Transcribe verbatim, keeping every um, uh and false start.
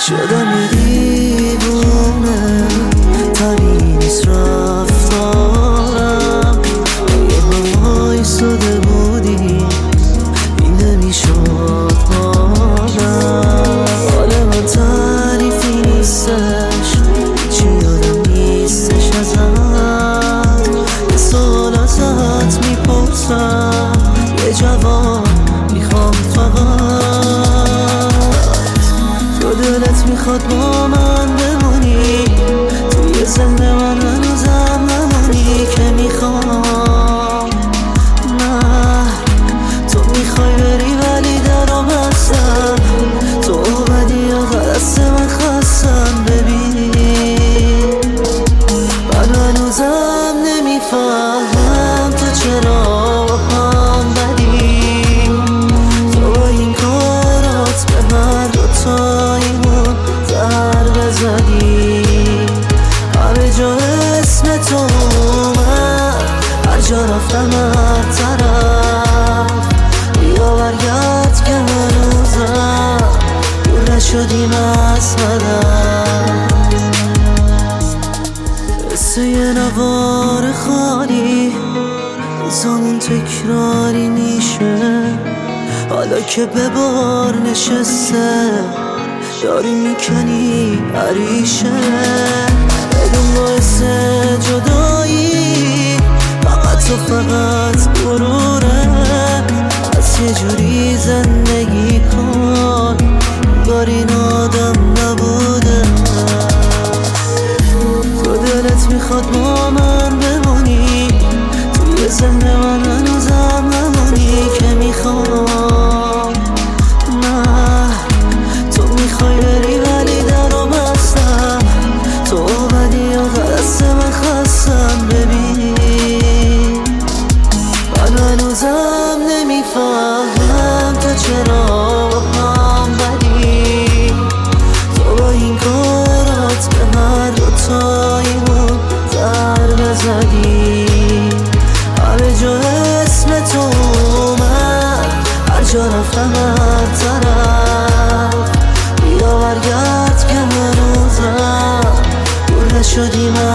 شدم یه دیوونه، طبیعی نیست رفتارم. یه بایی ساده بودی این نمیشد حالم. حال من تعریفی نیستش، چی یادم نیستش ازت. یه سوال ازت میپرسم، یه جواب میخوام فقط. تو دلت میخواد با من بمونی، توی ذهن من هنوزم نمونی که میخوام. نه تو میخوای بری ولی درام هستم، تو اومدی و دست من خستم. ببین من هنوزم نمیفهم تو چرا هم بدی. تو با این کارات به هر دوتاییمون ضربه زدی. همه جا اسم تو اومد، هر جا رفتم هر طرف. بیا برگرد که هنوزم دور نشدیم از هدف. قصه یه نوار خالی زمان تکراری میشه، حالا که به بار نشسته داری میکنی عریشه. بدون باعث جدایی فقط تو فقط غروره. از یه جوری زندگی کن انگار این آدم نبوده. تو دلت میخواد با من بمونی، توی ذهن من هنوزم نمونی که میخوام. نه تو میخوای بری ولی درام هستم، تو اومدی و دست من خستم. ببین من هنوزم نمیفهم تو چرا هم بدی. تو با این کارات به هر دوتاییمون ضربه زدی. همه جا اسم تو اومد، هر جا رفتم هر طرف. بیا برگرد که هنوزم دور نشدیم